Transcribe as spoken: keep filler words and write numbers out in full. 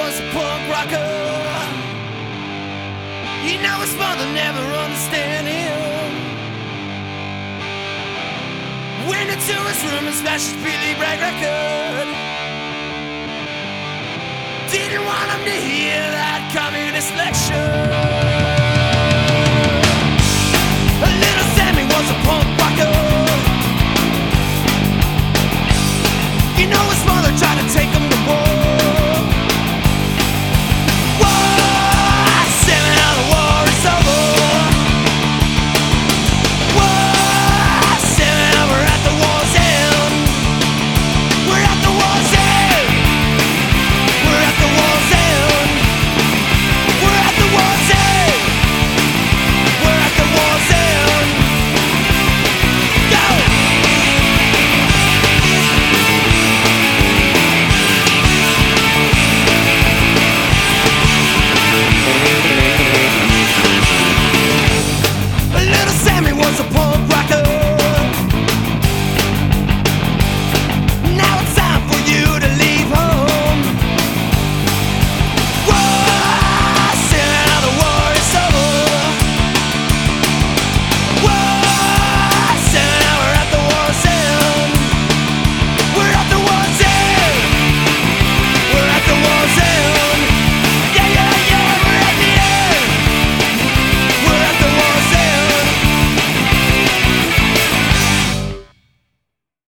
was a punk rocker. You know his mother never understand him. Went into his room and smashed his Billy Bragg record. Didn't want him to hear that communist lecture.